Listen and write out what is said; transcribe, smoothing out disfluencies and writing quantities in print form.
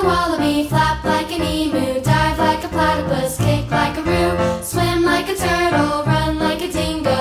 wallaby, flap like an emu, dive like a platypus, kick like a roo, swim like a turtle, run like a dingo.